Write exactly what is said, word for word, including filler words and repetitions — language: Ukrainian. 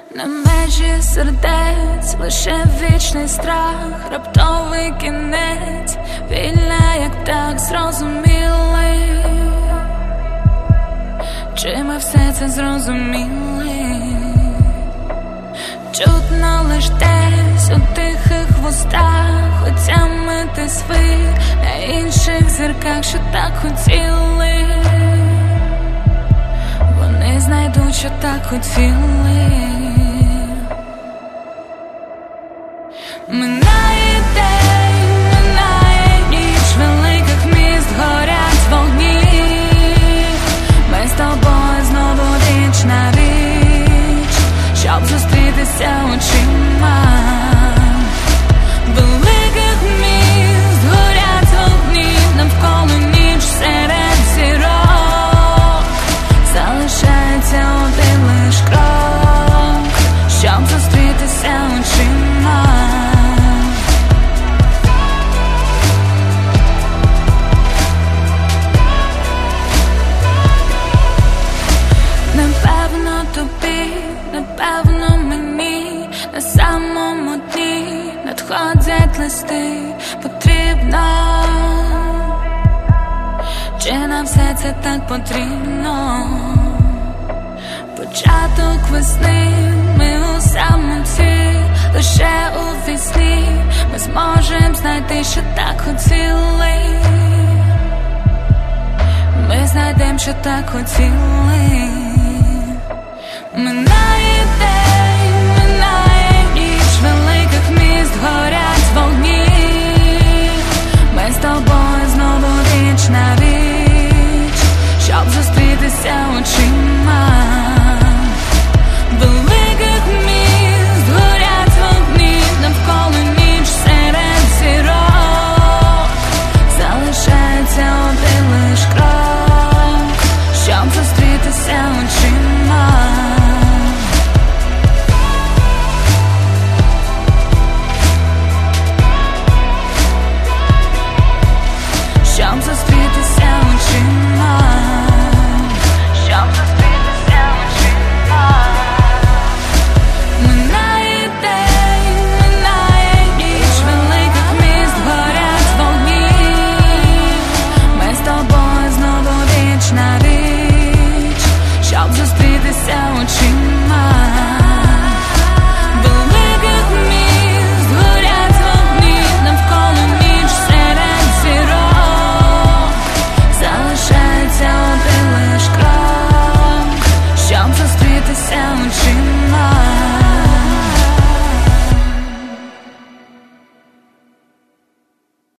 На межі сердець лише вічний страх, раптовий кінець, вільна, як так зрозуміли. Чи ми все це зрозуміли? Чутно лиш десь у тихих вустах, отямити світ на інших зірках, що так хотіли. Вони знайдуть, що так хотіли. Минає день, минає ніч, великих міст горять вогні. Ми з тобою знову віч на віч, щоб зустрітися очима. Великих міст горять вогні, навколо ніч серед зірок. Залишається один лиш крок, щоб зустрітися очима. Напевно тобі, напевно мені, на самому дні надходять листи. Потрібно, чи нам все це так потрібно? Початок весни, ми у самоті, лише у вісні ми зможем знайти, що так хотіли. Ми знайдем, що так хотіли. Ми